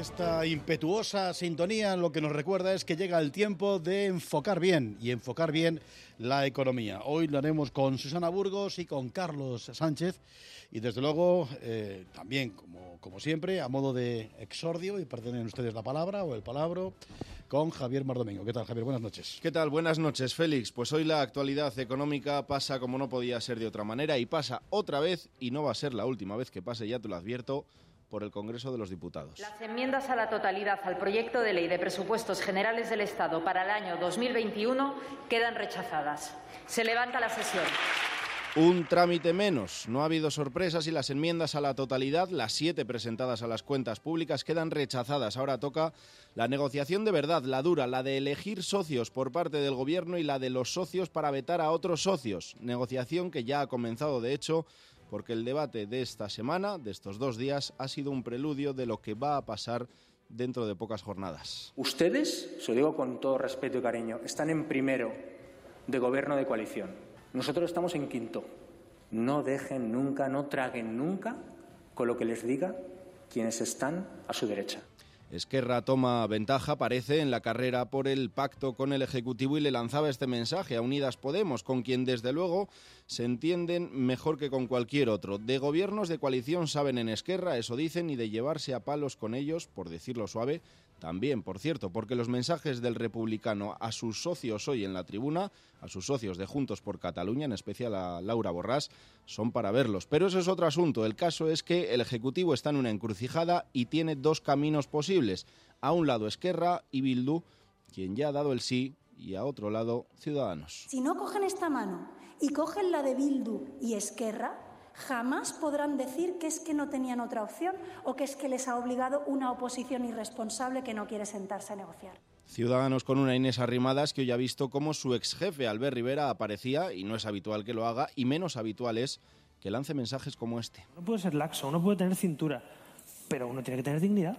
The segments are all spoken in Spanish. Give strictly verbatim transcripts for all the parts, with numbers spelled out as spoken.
esta impetuosa sintonía lo que nos recuerda es que llega el tiempo de enfocar bien y enfocar bien la economía. Hoy lo haremos con Susana Burgos y con Carlos Sánchez y desde luego eh, también como, como siempre a modo de exordio, y perdonen ustedes la palabra o el palabro, con Javier Mardomingo. ¿Qué tal, Javier? Buenas noches. ¿Qué tal? Buenas noches, Félix. Pues hoy la actualidad económica pasa como no podía ser de otra manera y pasa otra vez, y no va a ser la última vez que pase, ya te lo advierto, por el Congreso de los Diputados. Las enmiendas a la totalidad al proyecto de ley de presupuestos generales del Estado para el año dos mil veintiuno quedan rechazadas. Se levanta la sesión. Un trámite menos. No ha habido sorpresas y las enmiendas a la totalidad, las siete presentadas a las cuentas públicas, quedan rechazadas. Ahora toca la negociación de verdad, la dura, la de elegir socios por parte del Gobierno y la de los socios para vetar a otros socios. Negociación que ya ha comenzado, de hecho, porque el debate de esta semana, de estos dos días, ha sido un preludio de lo que va a pasar dentro de pocas jornadas. Ustedes, se lo digo con todo respeto y cariño, están en primero de gobierno de coalición. Nosotros estamos en quinto. No dejen nunca, no traguen nunca con lo que les diga quienes están a su derecha. Esquerra toma ventaja, parece, en la carrera por el pacto con el Ejecutivo y le lanzaba este mensaje a Unidas Podemos, con quien desde luego se entienden mejor que con cualquier otro. De gobiernos de coalición saben en Esquerra, eso dicen, y de llevarse a palos con ellos, por decirlo suave, también, por cierto, porque los mensajes del republicano a sus socios hoy en la tribuna, a sus socios de Juntos por Cataluña, en especial a Laura Borràs, son para verlos. Pero eso es otro asunto. El caso es que el Ejecutivo está en una encrucijada y tiene dos caminos posibles. A un lado Esquerra y Bildu, quien ya ha dado el sí, y a otro lado Ciudadanos. Si no cogen esta mano y cogen la de Bildu y Esquerra, jamás podrán decir que es que no tenían otra opción o que es que les ha obligado una oposición irresponsable que no quiere sentarse a negociar. Ciudadanos con una Inés Arrimadas que hoy ha visto cómo su exjefe Albert Rivera aparecía, y no es habitual que lo haga, y menos habitual es que lance mensajes como este. Uno puede ser laxo, uno puede tener cintura, pero uno tiene que tener dignidad.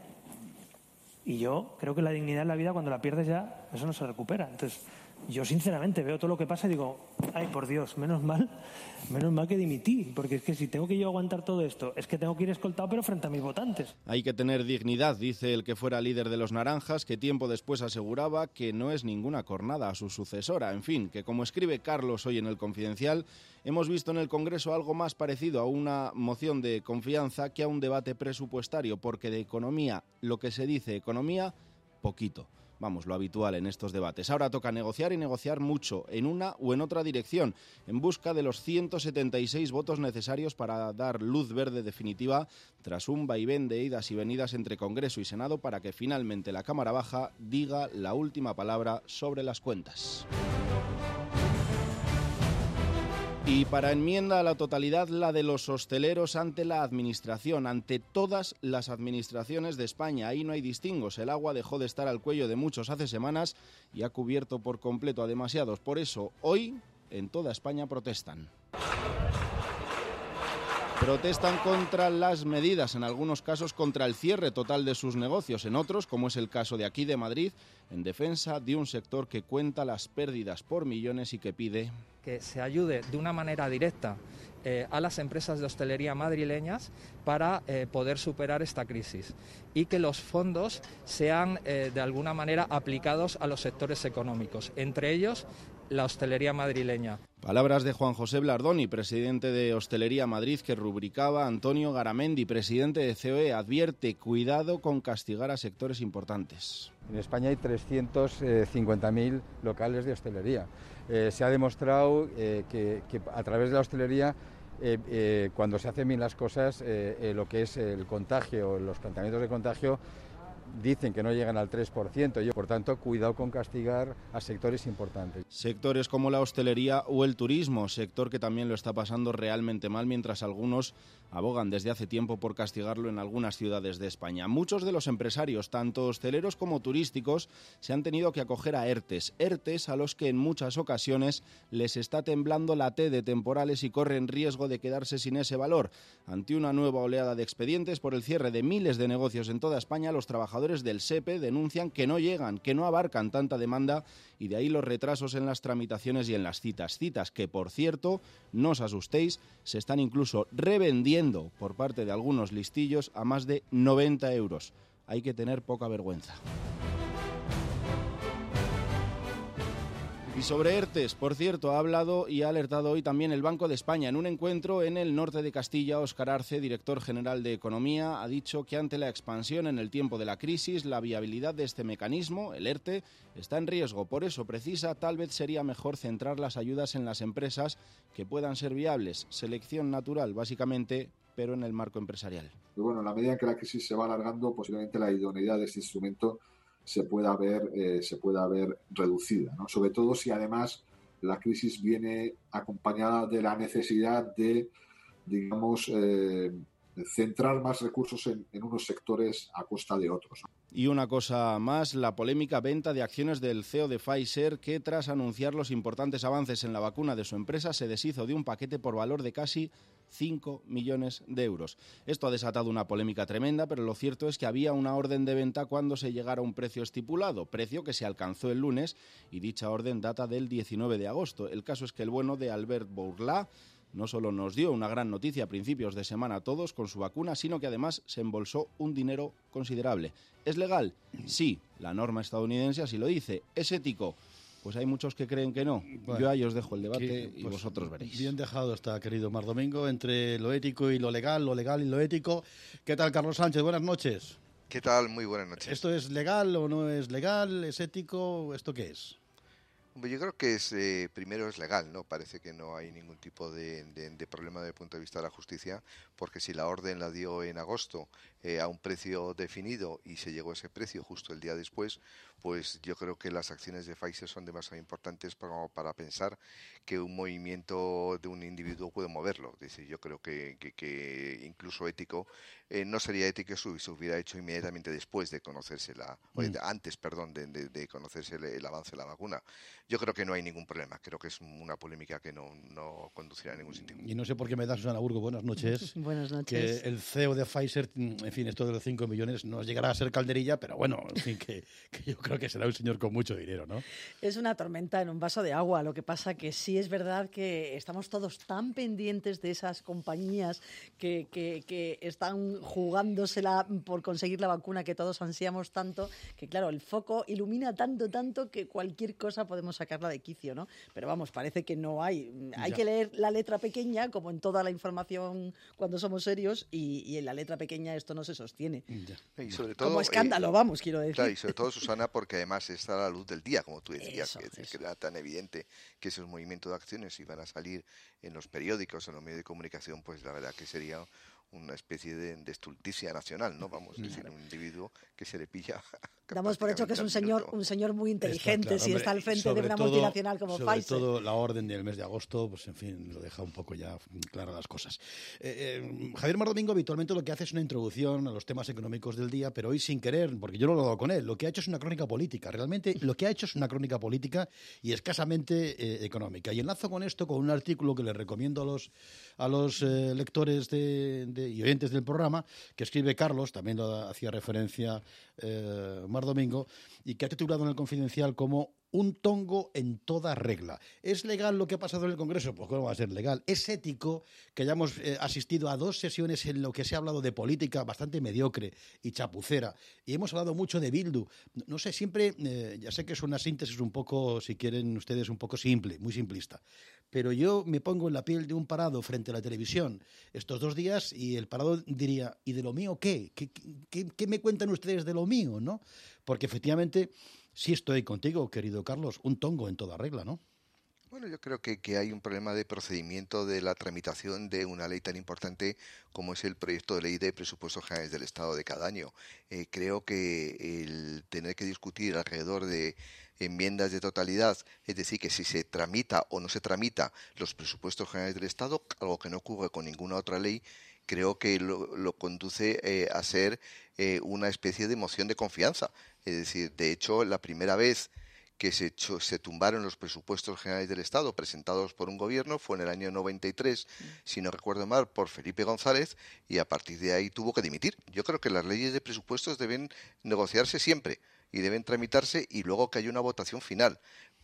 Y yo creo que la dignidad en la vida, cuando la pierdes ya, eso no se recupera. Entonces, yo sinceramente veo todo lo que pasa y digo, ay, por Dios, menos mal, menos mal que dimití, porque es que si tengo que yo aguantar todo esto, es que tengo que ir escoltado, pero frente a mis votantes. Hay que tener dignidad, dice el que fuera líder de los naranjas, que tiempo después aseguraba que no es ninguna cornada a su sucesora. En fin, que como escribe Carlos hoy en El Confidencial, hemos visto en el Congreso algo más parecido a una moción de confianza que a un debate presupuestario, porque de economía, lo que se dice economía, poquito. Vamos, lo habitual en estos debates. Ahora toca negociar y negociar mucho, en una o en otra dirección, en busca de los ciento setenta y seis votos necesarios para dar luz verde definitiva tras un vaivén de idas y venidas entre Congreso y Senado para que finalmente la Cámara Baja diga la última palabra sobre las cuentas. Y para enmienda a la totalidad, la de los hosteleros ante la Administración, ante todas las administraciones de España. Ahí no hay distingos. El agua dejó de estar al cuello de muchos hace semanas y ha cubierto por completo a demasiados. Por eso, hoy, en toda España protestan. Protestan contra las medidas, en algunos casos contra el cierre total de sus negocios, en otros, como es el caso de aquí de Madrid, en defensa de un sector que cuenta las pérdidas por millones y que pide que se ayude de una manera directa eh, a las empresas de hostelería madrileñas para eh, poder superar esta crisis y que los fondos sean eh, de alguna manera aplicados a los sectores económicos, entre ellos la hostelería madrileña. Palabras de Juan José Blardoni, presidente de Hostelería Madrid, que rubricaba Antonio Garamendi, presidente de C O E, advierte cuidado con castigar a sectores importantes. En España hay trescientos cincuenta mil locales de hostelería. Eh, se ha demostrado eh, que, que a través de la hostelería, eh, eh, cuando se hacen bien las cosas, eh, eh, lo que es el contagio, los planteamientos de contagio, dicen que no llegan al tres por ciento y, por tanto, cuidado con castigar a sectores importantes. Sectores como la hostelería o el turismo, sector que también lo está pasando realmente mal, mientras algunos abogan desde hace tiempo por castigarlo en algunas ciudades de España. Muchos de los empresarios, tanto hosteleros como turísticos, se han tenido que acoger a ERTES, ERTES a los que en muchas ocasiones les está temblando la T de temporales y corren riesgo de quedarse sin ese valor. Ante una nueva oleada de expedientes por el cierre de miles de negocios en toda España, los trabajadores del SEPE denuncian que no llegan, que no abarcan tanta demanda y de ahí los retrasos en las tramitaciones y en las citas. Citas que, por cierto, no os asustéis, se están incluso revendiendo por parte de algunos listillos a más de noventa euros. hay que tener poca vergüenza. Y sobre ERTES, por cierto, ha hablado y ha alertado hoy también el Banco de España. En un encuentro en el norte de Castilla, Óscar Arce, director general de Economía, ha dicho que ante la expansión en el tiempo de la crisis, la viabilidad de este mecanismo, el ERTE, está en riesgo. Por eso, precisa, tal vez sería mejor centrar las ayudas en las empresas que puedan ser viables. Selección natural, básicamente, pero en el marco empresarial. Y bueno, en la medida en que la crisis se va alargando, posiblemente la idoneidad de este instrumento se pueda ver, eh, se pueda ver reducida, ¿no? Sobre todo si además la crisis viene acompañada de la necesidad de, digamos, eh, centrar más recursos en, en unos sectores a costa de otros. Y una cosa más, la polémica venta de acciones del C E O de Pfizer, que tras anunciar los importantes avances en la vacuna de su empresa, se deshizo de un paquete por valor de casi cinco millones de euros. Esto ha desatado una polémica tremenda, pero lo cierto es que había una orden de venta cuando se llegara a un precio estipulado, precio que se alcanzó el lunes, y dicha orden data del diecinueve de agosto. El caso es que el bueno de Albert Bourla no solo nos dio una gran noticia a principios de semana a todos con su vacuna, sino que además se embolsó un dinero considerable. ¿Es legal? Sí, la norma estadounidense así lo dice. ¿Es ético? Pues hay muchos que creen que no. Bueno, yo ahí os dejo el debate que, pues, y vosotros veréis. Bien dejado está, querido Mar Domingo, entre lo ético y lo legal, lo legal y lo ético. ¿Qué tal, Carlos Sánchez? Buenas noches. ¿Qué tal? Muy buenas noches. ¿Esto es legal o no es legal? ¿Es ético? ¿Esto qué es? Yo creo que es eh, primero es legal, ¿no? Parece que no hay ningún tipo de, de, de problema desde el punto de vista de la justicia, porque si la orden la dio en agosto eh, a un precio definido y se llegó a ese precio justo el día después, pues yo creo que las acciones de Pfizer son demasiado importantes para, para pensar que un movimiento de un individuo puede moverlo. Es decir, yo creo que, que, que incluso ético, eh, no sería ético si se hubiera hecho inmediatamente después de conocerse la, mm. o antes, perdón, de, de, de conocerse el, el avance de la vacuna. Yo creo que no hay ningún problema. Creo que es una polémica que no, no conducirá a ningún sitio. Y no sé por qué me da Susana Burgo. Buenas noches. Buenas noches. Que el C E O de Pfizer, en fin, esto de los cinco millones no llegará a ser calderilla, pero bueno, en fin, que, que yo creo que será un señor con mucho dinero, ¿no? Es una tormenta en un vaso de agua. Lo que pasa que sí es verdad que estamos todos tan pendientes de esas compañías que, que, que están jugándosela por conseguir la vacuna que todos ansiamos tanto, que claro, el foco ilumina tanto, tanto que cualquier cosa podemos sacarla de quicio, ¿no? Pero vamos, parece que no hay. Hay ya. que leer la letra pequeña, como en toda la información cuando somos serios, y, y en la letra pequeña esto no se sostiene. Ya. Y sobre todo, como escándalo, eh, vamos, quiero decir. Claro, y sobre todo, Susana, porque además está a la luz del día, como tú decías, eso, que, es, eso. que era tan evidente que esos movimientos de acciones iban a salir en los periódicos, en los medios de comunicación, pues la verdad que sería una especie de, de estulticia nacional, ¿no? Vamos a decir, claro. Un individuo que se le pilla. Damos por hecho que es un señor, un señor muy inteligente, está claro, si hombre, está al frente de una todo, multinacional como sobre Pfizer. Sobre todo la orden del mes de agosto, pues en fin, lo deja un poco ya claras las cosas. Eh, eh, Javier Mar Domingo habitualmente lo que hace es una introducción a los temas económicos del día, pero hoy sin querer, porque yo no lo he dado con él, lo que ha hecho es una crónica política. Realmente lo que ha hecho es una crónica política y escasamente eh, económica. Y enlazo con esto con un artículo que le recomiendo a los, a los eh, lectores de, de, y oyentes del programa, que escribe Carlos, también lo hacía referencia eh, Mar Domingo, y que ha titulado en el Confidencial como un tongo en toda regla. ¿Es legal lo que ha pasado en el Congreso? Pues ¿cómo va a ser legal? ¿Es ético que hayamos eh, asistido a dos sesiones en lo que se ha hablado de política bastante mediocre y chapucera? Y hemos hablado mucho de Bildu. No sé, siempre, eh, ya sé que es una síntesis un poco, si quieren ustedes, un poco simple, muy simplista. Pero yo me pongo en la piel de un parado frente a la televisión estos dos días y el parado diría, ¿y de lo mío qué? ¿Qué, qué, qué me cuentan ustedes de lo mío, no? Porque efectivamente sí estoy contigo, querido Carlos, un tongo en toda regla, ¿no? Bueno, yo creo que, que hay un problema de procedimiento de la tramitación de una ley tan importante como es el proyecto de ley de presupuestos generales del Estado de cada año. Eh, creo que el tener que discutir alrededor de enmiendas de totalidad, es decir, que si se tramita o no se tramita los presupuestos generales del Estado, algo que no ocurre con ninguna otra ley, creo que lo, lo conduce eh, a ser eh, una especie de moción de confianza. Es decir, de hecho, la primera vez que se, echó, se tumbaron los presupuestos generales del Estado presentados por un gobierno fue en el año noventa y tres, mm. si no recuerdo mal, por Felipe González, y a partir de ahí tuvo que dimitir. Yo creo que las leyes de presupuestos deben negociarse siempre y deben tramitarse y luego que haya una votación final,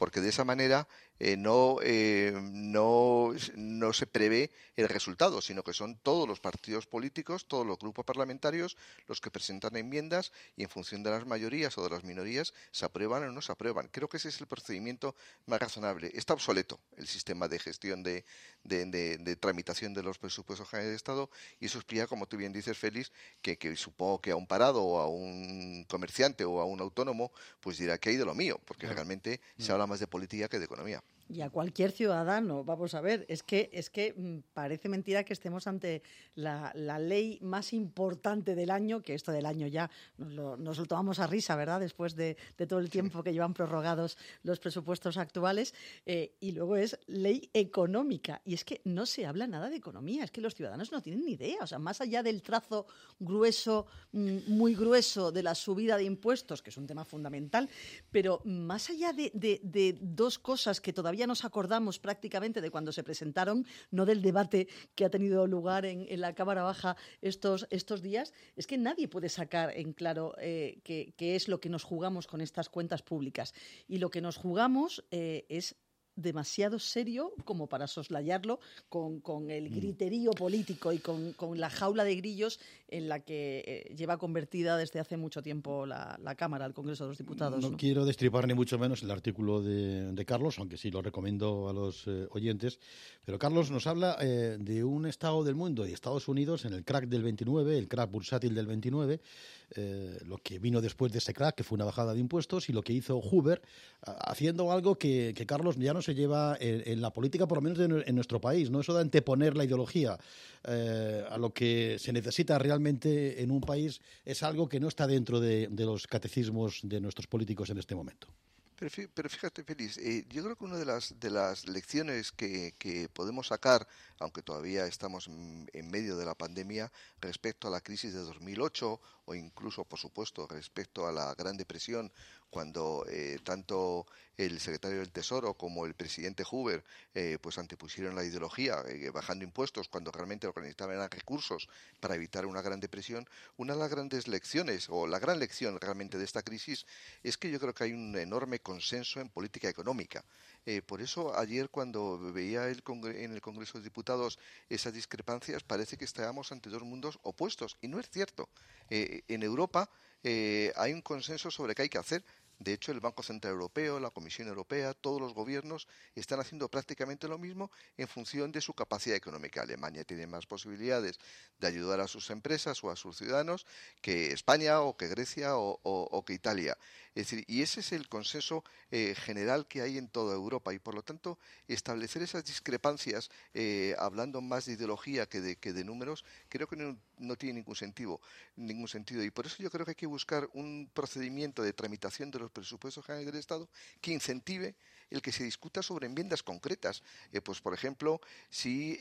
porque de esa manera eh, no, eh, no, no se prevé el resultado, sino que son todos los partidos políticos, todos los grupos parlamentarios los que presentan enmiendas y en función de las mayorías o de las minorías se aprueban o no se aprueban. Creo que ese es el procedimiento más razonable. Está obsoleto el sistema de gestión de, de, de, de tramitación de los presupuestos generales de Estado y eso explica, como tú bien dices, Félix, que, que supongo que a un parado o a un comerciante o a un autónomo pues dirá que hay de lo mío, porque claro, realmente se habla más de política que de economía. Y a cualquier ciudadano, vamos a ver, es que es que parece mentira que estemos ante la, la ley más importante del año, que esto del año ya nos lo, nos lo tomamos a risa, ¿verdad?, después de, de todo el tiempo sí. que llevan prorrogados los presupuestos actuales, eh, y luego es ley económica, y es que no se habla nada de economía, es que los ciudadanos no tienen ni idea, o sea, más allá del trazo grueso, muy grueso de la subida de impuestos, que es un tema fundamental, pero más allá de, de, de dos cosas que todavía nos acordamos prácticamente de cuando se presentaron, no del debate que ha tenido lugar en, en la Cámara Baja estos, estos días, es que nadie puede sacar en claro eh, qué, qué es lo que nos jugamos con estas cuentas públicas. Y lo que nos jugamos eh, es demasiado serio como para soslayarlo con, con el griterío político y con, con la jaula de grillos en la que eh, lleva convertida desde hace mucho tiempo la, la Cámara, el Congreso de los Diputados. No, ¿no? quiero destripar ni mucho menos el artículo de, de Carlos, aunque sí lo recomiendo a los eh, oyentes, pero Carlos nos habla eh, de un estado del mundo, de Estados Unidos, en el crack del veintinueve, el crack bursátil del veintinueve, eh, lo que vino después de ese crack, que fue una bajada de impuestos, y lo que hizo Hoover, haciendo algo que, que Carlos ya no se lleva en, en la política, por lo menos en, en nuestro país, ¿no? Eso de anteponer la ideología eh, a lo que se necesita realmente en un país es algo que no está dentro de, de los catecismos de nuestros políticos en este momento. Pero fíjate, Félix, eh, yo creo que una de las, de las lecciones que, que podemos sacar, aunque todavía estamos en, en medio de la pandemia, respecto a la crisis de dos mil ocho o incluso, por supuesto, respecto a la Gran Depresión, cuando eh, tanto el secretario del Tesoro como el presidente Hoover eh, pues antepusieron la ideología, eh, bajando impuestos, cuando realmente lo que necesitaban eran recursos para evitar una Gran Depresión. Una de las grandes lecciones, o la gran lección realmente de esta crisis, es que yo creo que hay un enorme consenso en política económica. Eh, por eso ayer cuando veía el en el Congreso de Diputados esas discrepancias, parece que estábamos ante dos mundos opuestos, y no es cierto. Eh, en Europa eh, hay un consenso sobre qué hay que hacer. De hecho, el Banco Central Europeo, la Comisión Europea, todos los gobiernos están haciendo prácticamente lo mismo en función de su capacidad económica. Alemania tiene más posibilidades de ayudar a sus empresas o a sus ciudadanos que España o que Grecia o, o, o que Italia. Es decir, y ese es el consenso eh, general que hay en toda Europa y, por lo tanto, establecer esas discrepancias eh, hablando más de ideología que de, que de números, creo que no, no tiene ningún sentido, ningún sentido. Y por eso yo creo que hay que buscar un procedimiento de tramitación de los presupuestos generales del Estado que incentive el que se discuta sobre enmiendas concretas. Eh, pues, por ejemplo, si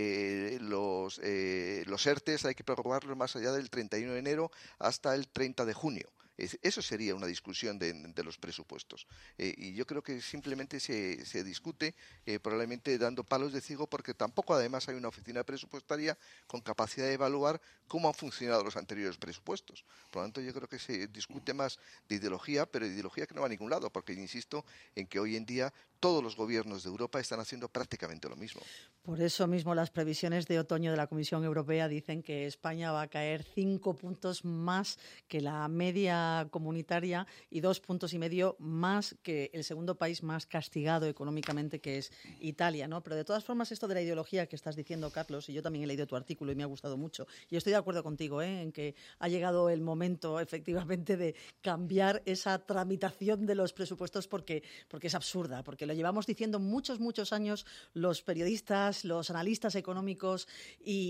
eh, los, eh, los ERTES hay que prorrogarlos más allá del treinta y uno de enero hasta el treinta de junio. Eso sería una discusión de, de los presupuestos. Eh, y yo creo que simplemente se, se discute eh, probablemente dando palos de ciego, porque tampoco además hay una oficina presupuestaria con capacidad de evaluar cómo han funcionado los anteriores presupuestos. Por lo tanto, yo creo que se discute más de ideología, pero de ideología que no va a ningún lado, porque insisto en que hoy en día todos los gobiernos de Europa están haciendo prácticamente lo mismo. Por eso mismo las previsiones de otoño de la Comisión Europea dicen que España va a caer cinco puntos más que la media comunitaria y dos puntos y medio más que el segundo país más castigado económicamente, que es Italia, ¿no? Pero de todas formas, esto de la ideología que estás diciendo, Carlos, y yo también he leído tu artículo y me ha gustado mucho, y estoy de acuerdo contigo, ¿eh?, en que ha llegado el momento efectivamente de cambiar esa tramitación de los presupuestos porque, porque es absurda, porque lo llevamos diciendo muchos, muchos años los periodistas, los analistas económicos y,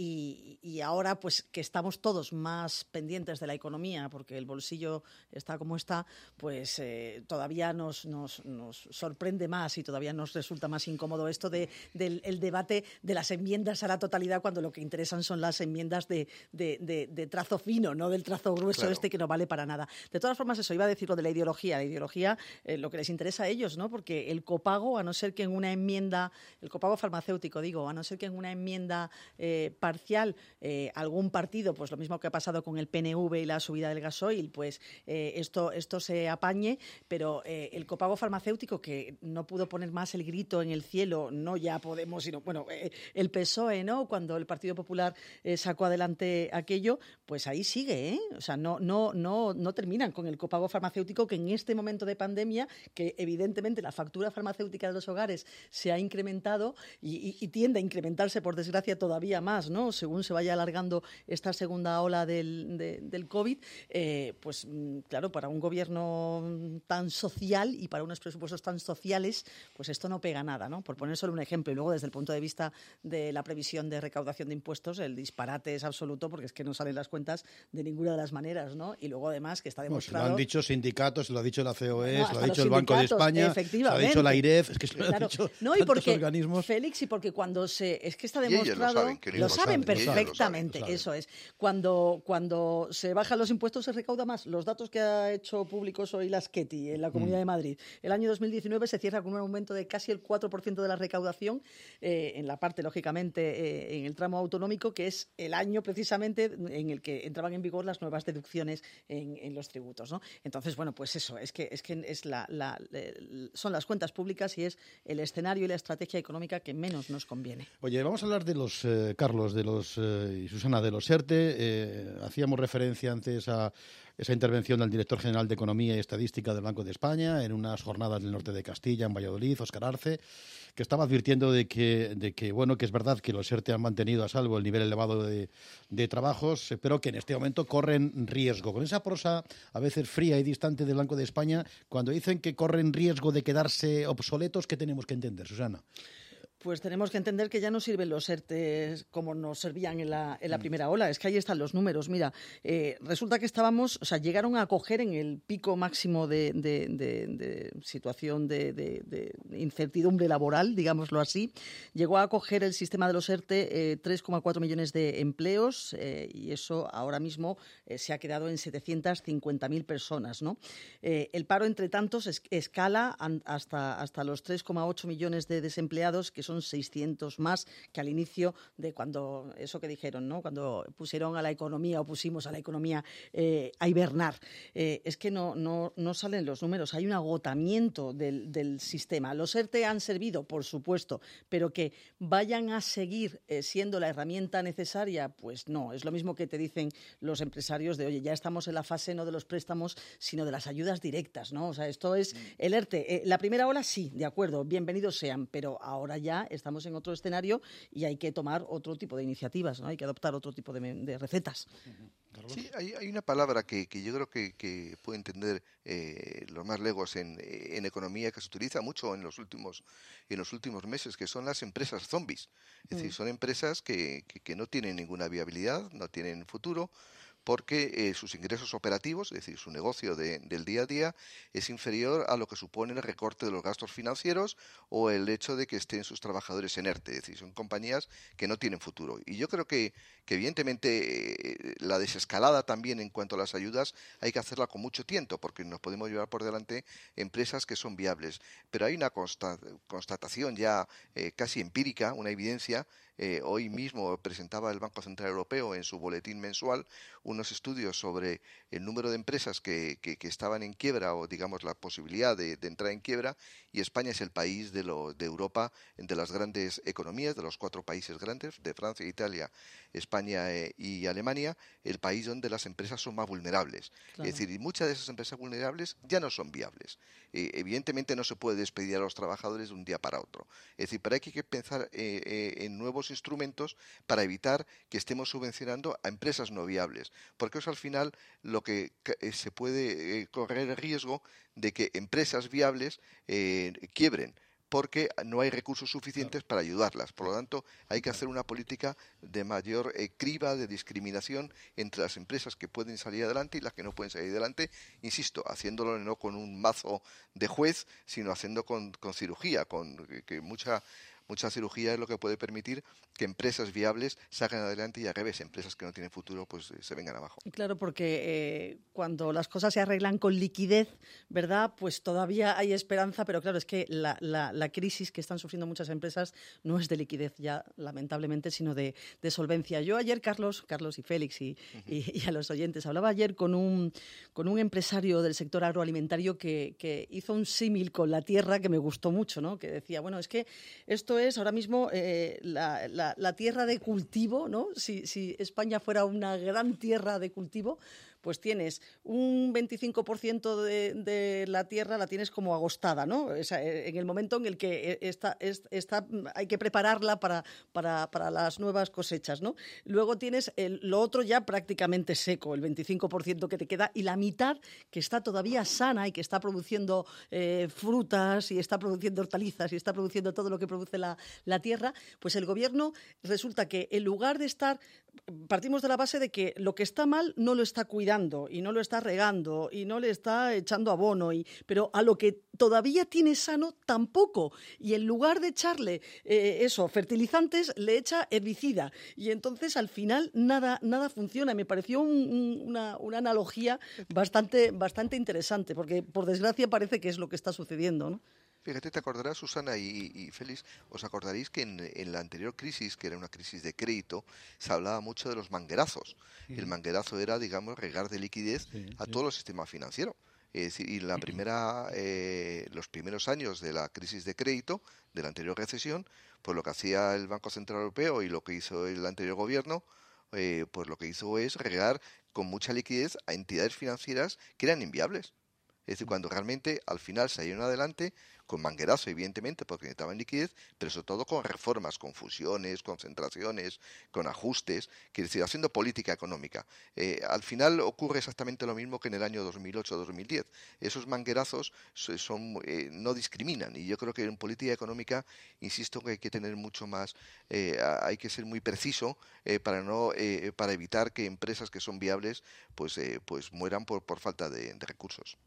y, y, y ahora pues que estamos todos más pendientes de la economía porque el bolsillo está como está, pues eh, todavía nos, nos, nos sorprende más y todavía nos resulta más incómodo esto de, del el debate de las enmiendas a la totalidad cuando lo que interesan son las enmiendas de, de, de, de trazo fino, no del trazo grueso, claro, este que no vale para nada. De todas formas, eso, iba a decir lo de la ideología. La ideología, eh, lo que les interesa a ellos, ¿no? Porque el copago, a no ser que en una enmienda, el copago farmacéutico, digo, a no ser que en una enmienda eh, parcial eh, algún partido, pues lo mismo que ha pasado con el P N V y la subida del gasoil, pues eh, esto, esto se apañe, pero eh, el copago farmacéutico, que no pudo poner más el grito en el cielo, no ya Podemos, sino, bueno, eh, el P S O E, ¿no? Cuando el Partido Popular eh, sacó adelante aquello, pues ahí sigue, ¿eh? O sea, no, no, no, no terminan con el copago farmacéutico, que en este momento de pandemia, que evidentemente la factura farmacéutica de los hogares se ha incrementado y, y, y tiende a incrementarse, por desgracia, todavía más, ¿no? Según se vaya alargando esta segunda ola del, de, del COVID, eh, pues claro, para un gobierno tan social y para unos presupuestos tan sociales, pues esto no pega nada, ¿no? Por poner solo un ejemplo. Y luego, desde el punto de vista de la previsión de recaudación de impuestos, el disparate es absoluto, porque es que no salen las cuentas de ninguna de las maneras, ¿no? Y luego, además, que está demostrado... No, se lo han dicho sindicatos, se lo ha dicho la C O E, no, se lo ha dicho el Banco de España, se lo ha dicho la IREF, es que se lo claro. han dicho no, y tantos porque, organismos. Félix, y porque cuando se... Es que está demostrado... Lo saben, lo, lo saben saben, perfectamente, lo saben. eso es. Cuando, cuando se bajan los impuestos se recauda más. Los datos que ha hecho públicos hoy la Sketi en la Comunidad mm. de Madrid, el año dos mil diecinueve se cierra con un aumento de casi el cuatro por ciento de la recaudación, eh, en la parte, lógicamente, eh, en el tramo autonómico, que es el año precisamente en el que entraban en vigor las nuevas deducciones en, en los tributos, ¿no? Entonces, bueno, pues eso, es que, es que es la, la, la, son las cuentas públicas y es el escenario y la estrategia económica que menos nos conviene. Oye, vamos a hablar de los, eh, Carlos, de los eh, y Susana, de los ERTE. Eh, hacíamos referencia antes a esa intervención del director general de Economía y Estadística del Banco de España en unas jornadas del norte de Castilla, en Valladolid, Óscar Arce, que estaba advirtiendo de que, de que, bueno, que es verdad que los ERTE han mantenido a salvo el nivel elevado de, de trabajos, pero que en este momento corren riesgo. Con esa prosa a veces fría y distante del Banco de España, cuando dicen que corren riesgo de quedarse obsoletos, ¿qué tenemos que entender, Susana? Pues tenemos que entender que ya no sirven los ERTE como nos servían en la, en la primera ola. Es que ahí están los números. Mira, eh, resulta que estábamos, o sea, llegaron a acoger en el pico máximo de, de, de, de situación de, de, de incertidumbre laboral, digámoslo así. Llegó a acoger el sistema de los ERTE eh, tres coma cuatro millones de empleos eh, y eso ahora mismo eh, se ha quedado en setecientas cincuenta mil personas, ¿no? Eh, el paro, entre tantos, es, escala hasta, hasta los tres coma ocho millones de desempleados, que son seiscientos más que al inicio de cuando, eso que dijeron, ¿no? Cuando pusieron a la economía o pusimos a la economía eh, a hibernar. Eh, es que no, no, no salen los números, hay un agotamiento del, del sistema. Los ERTE han servido, por supuesto, pero que vayan a seguir eh, siendo la herramienta necesaria, pues no. Es lo mismo que te dicen los empresarios de, oye, ya estamos en la fase no de los préstamos, sino de las ayudas directas, ¿no? O sea, esto es el ERTE. Eh, la primera ola sí, de acuerdo, bienvenidos sean, pero ahora ya estamos en otro escenario y hay que tomar otro tipo de iniciativas, ¿no? Hay que adoptar otro tipo de, de recetas. Sí, hay, hay una palabra que, que yo creo que, que puede entender eh, los más legos en, en economía, que se utiliza mucho en los últimos en los últimos meses, que son las empresas zombies. Es mm. decir, son empresas que, que, que no tienen ninguna viabilidad, no tienen futuro, porque eh, sus ingresos operativos, es decir, su negocio de, del día a día, es inferior a lo que supone el recorte de los gastos financieros o el hecho de que estén sus trabajadores en ERTE. Es decir, son compañías que no tienen futuro. Y yo creo que, que evidentemente, eh, la desescalada también en cuanto a las ayudas hay que hacerla con mucho tiento, porque nos podemos llevar por delante empresas que son viables. Pero hay una consta- constatación ya eh, casi empírica, una evidencia. Eh, hoy mismo presentaba el Banco Central Europeo en su boletín mensual unos estudios sobre el número de empresas que, que, que estaban en quiebra o, digamos, la posibilidad de, de entrar en quiebra, y España es el país de, lo, de Europa, de las grandes economías, de los cuatro países grandes, de Francia, Italia, España eh, y Alemania, el país donde las empresas son más vulnerables. Claro. Es decir, y muchas de esas empresas vulnerables ya no son viables. Eh, evidentemente no se puede despedir a los trabajadores de un día para otro. Es decir, pero hay que pensar eh, eh, en nuevos instrumentos para evitar que estemos subvencionando a empresas no viables, porque eso al final lo que eh, se puede eh, correr el riesgo de que empresas viables eh, quiebren, porque no hay recursos suficientes para ayudarlas. Por lo tanto, hay que hacer una política de mayor eh, criba, de discriminación entre las empresas que pueden salir adelante y las que no pueden salir adelante, insisto, haciéndolo no con un mazo de juez, sino haciendo con, con cirugía, con que mucha mucha cirugía es lo que puede permitir que empresas viables salgan adelante y al revés, empresas que no tienen futuro pues se vengan abajo. Claro, porque eh, cuando las cosas se arreglan con liquidez, ¿verdad? Pues todavía hay esperanza, pero claro, es que la, la, la crisis que están sufriendo muchas empresas no es de liquidez ya, lamentablemente, sino de, de solvencia. Yo ayer, Carlos, Carlos y Félix y, uh-huh. y, y a los oyentes, hablaba ayer con un, con un empresario del sector agroalimentario que, que hizo un símil con la tierra que me gustó mucho, ¿no? Que decía, bueno, es que esto es ahora mismo eh, la, la, la tierra de cultivo, ¿no? Si, si España fuera una gran tierra de cultivo, pues tienes un veinticinco por ciento de, de la tierra la tienes como agostada, ¿no? O sea, en el momento en el que está, está, hay que prepararla para, para, para las nuevas cosechas, ¿no? Luego tienes el, lo otro ya prácticamente seco, el veinticinco por ciento que te queda, y la mitad que está todavía sana y que está produciendo eh, frutas y está produciendo hortalizas y está produciendo todo lo que produce la, la tierra, pues el gobierno resulta que en lugar de estar, partimos de la base de que lo que está mal no lo está cuidando y no lo está regando y no le está echando abono, y, pero a lo que todavía tiene sano tampoco, y en lugar de echarle eh, eso, fertilizantes, le echa herbicida, y entonces al final nada, nada funciona. Me pareció un, un, una, una analogía bastante, bastante interesante, porque por desgracia parece que es lo que está sucediendo, ¿no? Fíjate, te acordarás, Susana y, y Félix, os acordaréis que en, en la anterior crisis, que era una crisis de crédito, se hablaba mucho de los manguerazos. Sí. El manguerazo era, digamos, regar de liquidez sí, a sí. todo el sistema financiero. Es decir, y la primera, eh, los primeros años de la crisis de crédito, de la anterior recesión, pues lo que hacía el Banco Central Europeo y lo que hizo el anterior gobierno, eh, pues lo que hizo es regar con mucha liquidez a entidades financieras que eran inviables. Es decir, cuando realmente al final salieron adelante, con manguerazo evidentemente porque necesitaban liquidez, pero sobre todo con reformas, con fusiones, concentraciones, con ajustes, quiere decir, haciendo política económica. Eh, al final ocurre exactamente lo mismo que en el año dos mil ocho dos mil diez. Esos manguerazos son, eh, no discriminan, y yo creo que en política económica, insisto que hay que tener mucho más, eh, hay que ser muy preciso eh, para no eh, para evitar que empresas que son viables pues, eh, pues mueran por, por falta de, de recursos.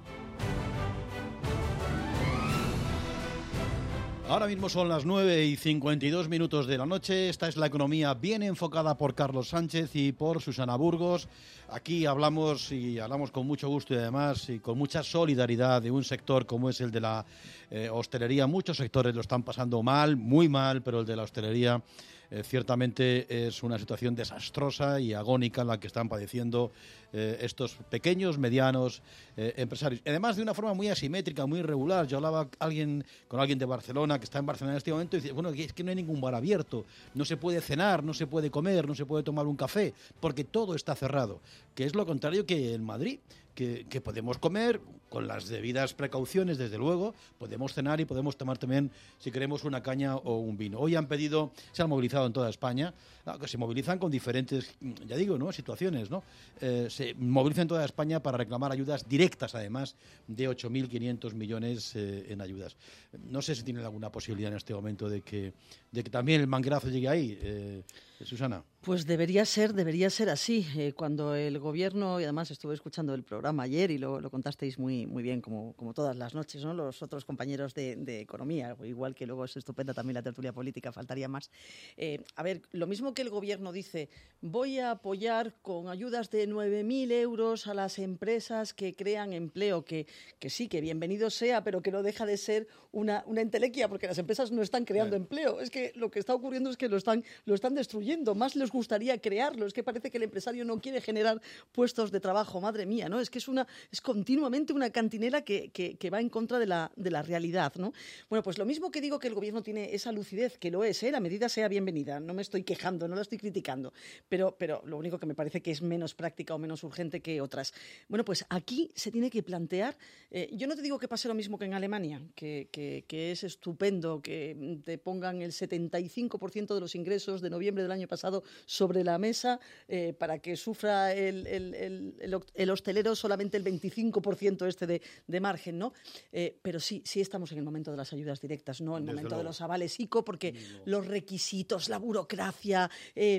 Ahora mismo son las nueve y cincuenta y dos minutos de la noche. Esta es La Economía bien enfocada por Carlos Sánchez y por Susana Burgos. Aquí hablamos y hablamos con mucho gusto y además y con mucha solidaridad de un sector como es el de la eh, hostelería. Muchos sectores lo están pasando mal, muy mal, pero el de la hostelería eh, ciertamente es una situación desastrosa y agónica la que están padeciendo eh, estos pequeños, medianos eh, empresarios. Además de una forma muy asimétrica, muy irregular. Yo hablaba alguien, con alguien de Barcelona que está en Barcelona en este momento y dice, bueno, es que no hay ningún bar abierto, no se puede cenar, no se puede comer, no se puede tomar un café, porque todo está cerrado, que es lo contrario que en Madrid, que, que podemos comer con las debidas precauciones, desde luego, podemos cenar y podemos tomar también, si queremos, una caña o un vino. Hoy han pedido, se han movilizado en toda España, que se movilizan con diferentes, ya digo, ¿no?, situaciones, ¿no? Eh, se movilizan en toda España para reclamar ayudas directas, además, de ocho mil quinientos millones eh, en ayudas. No sé si tienen alguna posibilidad en este momento de que, de que también el manguerazo llegue ahí, eh, Susana. Pues debería ser, debería ser así. Eh, cuando el gobierno, y además estuve escuchando el programa ayer y lo, lo contasteis muy, muy bien, como, como todas las noches, ¿no?, los otros compañeros de, de economía, igual que luego es estupenda también la tertulia política, faltaría más. Eh, a ver, lo mismo que el gobierno dice, voy a apoyar con ayudas de nueve mil euros a las empresas que crean empleo, que, que sí, que bienvenido sea, pero que no deja de ser una, una entelequia, porque las empresas no están creando sí. empleo. Es que lo que está ocurriendo es que lo están, lo están destruyendo. Más les gustaría crearlo. Es que parece que el empresario no quiere generar puestos de trabajo. Madre mía, ¿no? Es que es una es continuamente una cantinera que, que, que va en contra de la, de la realidad, ¿no? Bueno, pues lo mismo que digo que el gobierno tiene esa lucidez, que lo es, ¿eh? La medida sea bienvenida. No me estoy quejando, no la estoy criticando. Pero, pero lo único que me parece que es menos práctica o menos urgente que otras. Bueno, pues aquí se tiene que plantear... Eh, yo no te digo que pase lo mismo que en Alemania, que, que, que es estupendo que te pongan el setenta y cinco por ciento de los ingresos de noviembre del año pasado sobre la mesa eh, para que sufra el, el, el, el, el hostelero solamente el veinticinco por ciento este de, de margen, ¿no? Eh, pero sí, sí estamos en el momento de las ayudas directas, no en el momento luego. de los avales ICO, porque no. los requisitos, la burocracia... Eh,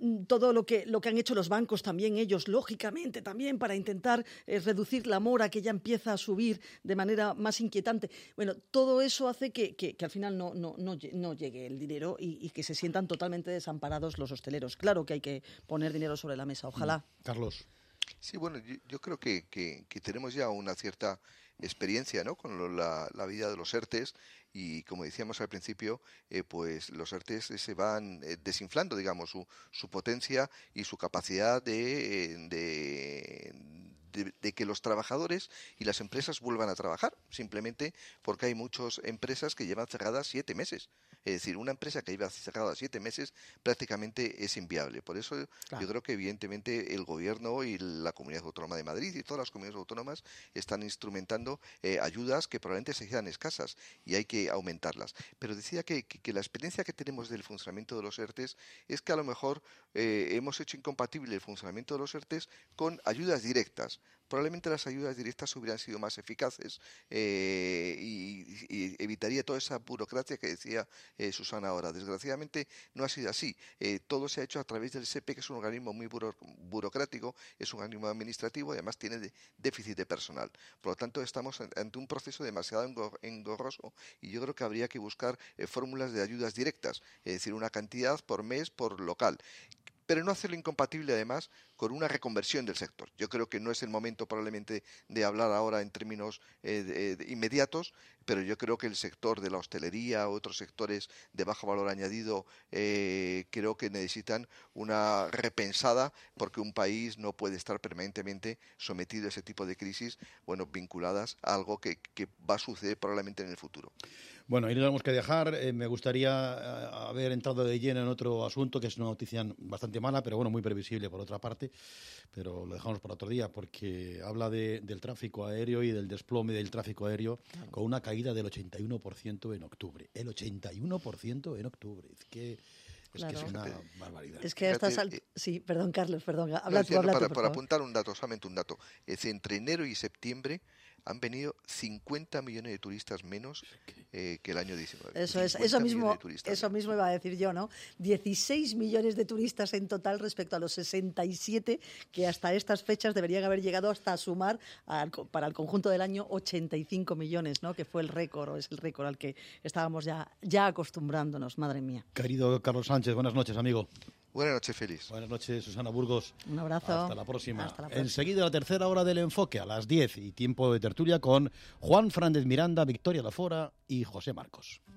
todo lo que, lo que han hecho los bancos también, ellos, lógicamente, también para intentar eh, reducir la mora que ya empieza a subir de manera más inquietante. Bueno, todo eso hace que, que, que al final no, no, no, no llegue el dinero y, y que se sientan totalmente desamparados los hosteleros. Claro que hay que poner dinero sobre la mesa, ojalá. Carlos. Sí, bueno, yo, yo creo que, que, que tenemos ya una cierta experiencia, ¿no?, con lo, la, la vida de los ERTES, y como decíamos al principio, eh, pues los ERTES se van eh, desinflando, digamos, su, su potencia y su capacidad de, de, de, de que los trabajadores y las empresas vuelvan a trabajar, simplemente porque hay muchas empresas que llevan cerradas siete meses. Es decir, una empresa que lleva cerrada siete meses prácticamente es inviable. Por eso claro. yo creo que evidentemente el Gobierno y la Comunidad Autónoma de Madrid y todas las comunidades autónomas están instrumentando eh, ayudas que probablemente se quedan escasas y hay que aumentarlas. Pero decía que, que, que la experiencia que tenemos del funcionamiento de los ERTES es que a lo mejor eh, hemos hecho incompatible el funcionamiento de los ERTES con ayudas directas. Probablemente las ayudas directas hubieran sido más eficaces eh, y, y evitaría toda esa burocracia que decía eh, Susana ahora. Desgraciadamente no ha sido así. Eh, todo se ha hecho a través del S E P E, que es un organismo muy buro, burocrático, es un organismo administrativo y además tiene de, déficit de personal. Por lo tanto, estamos ante un proceso demasiado engorroso y yo creo que habría que buscar eh, fórmulas de ayudas directas, es decir, una cantidad por mes por local. Pero no hacerlo incompatible, además, con una reconversión del sector. Yo creo que no es el momento probablemente de hablar ahora en términos eh, de, de inmediatos, pero yo creo que el sector de la hostelería, otros sectores de bajo valor añadido, eh, creo que necesitan una repensada, porque un país no puede estar permanentemente sometido a ese tipo de crisis, bueno, vinculadas a algo que, que va a suceder probablemente en el futuro. Bueno, ahí lo tenemos que dejar. Eh, me gustaría eh, haber entrado de lleno en otro asunto, que es una noticia bastante mala, pero bueno, muy previsible por otra parte, pero lo dejamos para otro día, porque habla de, del tráfico aéreo y del desplome del tráfico aéreo, claro, con una caída del ochenta y uno por ciento en octubre. El ochenta y uno por ciento en octubre. Es que... Es claro. que es una barbaridad. Es que a estas alt... Sí, perdón, Carlos, perdón. Habla no, tú, habla para, tú, por para favor. apuntar un dato, solamente un dato. Es entre enero y septiembre han venido cincuenta millones de turistas menos eh, que el año diecinueve. Eso es, eso mismo, eso mismo iba a decir yo, ¿no? dieciséis millones de turistas en total respecto a los sesenta y siete que hasta estas fechas deberían haber llegado hasta sumar al, para el conjunto del año ochenta y cinco millones, ¿no? Que fue el récord, o es el récord al que estábamos ya, ya acostumbrándonos, madre mía. Querido Carlos Sánchez, buenas noches, amigo. Buenas noches, Félix. Buenas noches, Susana Burgos. Un abrazo. Hasta la próxima. Hasta la próxima. Enseguida la tercera hora del enfoque, a las diez, y tiempo de tertulia con Juan Fernández Miranda, Victoria Lafora y José Marcos.